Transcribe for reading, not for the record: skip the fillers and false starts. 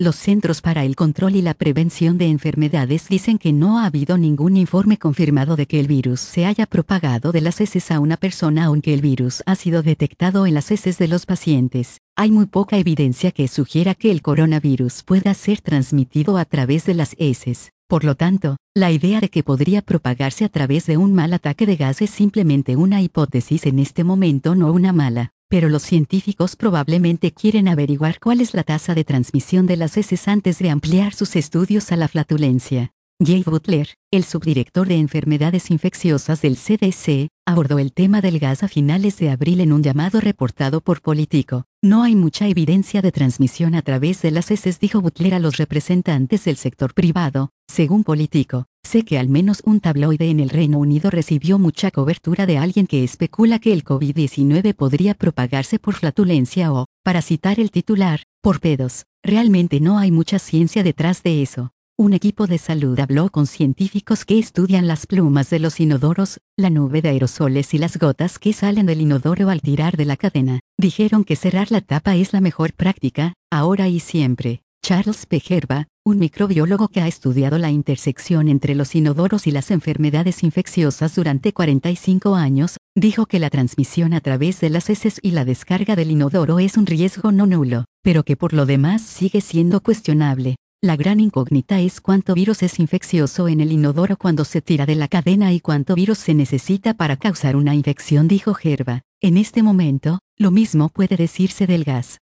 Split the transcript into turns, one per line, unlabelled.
Los Centros para el Control y la Prevención de Enfermedades dicen que no ha habido ningún informe confirmado de que el virus se haya propagado de las heces a una persona, aunque el virus ha sido detectado en las heces de los pacientes. Hay muy poca evidencia que sugiera que el coronavirus pueda ser transmitido a través de las heces. Por lo tanto, la idea de que podría propagarse a través de un mal ataque de gas es simplemente una hipótesis en este momento, no una mala. Pero los científicos probablemente quieren averiguar cuál es la tasa de transmisión de las heces antes de ampliar sus estudios a la flatulencia. Jay Butler, el subdirector de enfermedades infecciosas del CDC, abordó el tema del gas a finales de abril en un llamado reportado por Politico. No hay mucha evidencia de transmisión a través de las heces, dijo Butler a los representantes del sector privado. Según Politico, sé que al menos un tabloide en el Reino Unido recibió mucha cobertura de alguien que especula que el COVID-19 podría propagarse por flatulencia o, para citar el titular, por pedos. Realmente no hay mucha ciencia detrás de eso. Un equipo de salud habló con científicos que estudian las plumas de los inodoros, la nube de aerosoles y las gotas que salen del inodoro al tirar de la cadena. Dijeron que cerrar la tapa es la mejor práctica, ahora y siempre. Charles P. Gerba, un microbiólogo que ha estudiado la intersección entre los inodoros y las enfermedades infecciosas durante 45 años, dijo que la transmisión a través de las heces y la descarga del inodoro es un riesgo no nulo, pero que por lo demás sigue siendo cuestionable. La gran incógnita es cuánto virus es infeccioso en el inodoro cuando se tira de la cadena y cuánto virus se necesita para causar una infección, dijo Gerba. En este momento, lo mismo puede decirse del gas.